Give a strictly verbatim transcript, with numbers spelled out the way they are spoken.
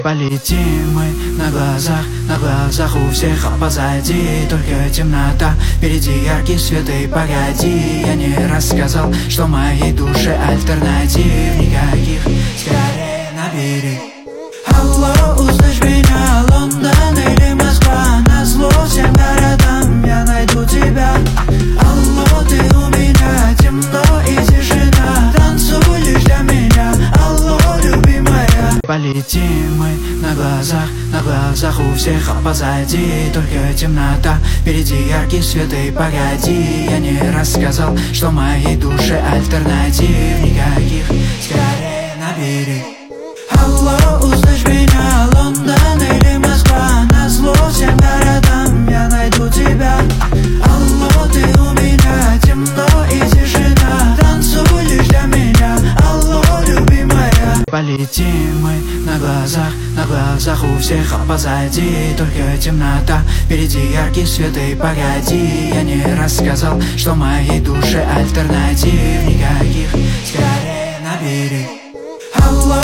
Полетим мы на глазах, на глазах у всех, а позади только темнота. Впереди яркий свет и погоди. Я не рассказал, что в моей душе альтернатив никаких. Скорее набери. Алло, услышь меня, Лондон или Москва. Назло всем городам я найду тебя. Алло, ты у меня, темно и тишина. Танцуй лишь для меня, алло, любимая. Полетим мы на глазах, на глазах у всех, а позади только темнота. Впереди яркий свет и погоди. Я не рассказал, что в моей душе альтернатив никаких. Скорее набери. Алло, услышь меня, Лондон или Москва. Назло всем городам я найду тебя. Алло, ты у меня, темно и тишина. Танцуй лишь для меня, алло, любимая. Полетим мы на глазах, на глазах у всех, а позади только темнота. Впереди яркий свет и погоди. Я не рассказал, что в моей душе альтернатив никаких. Скорее набери. Алло,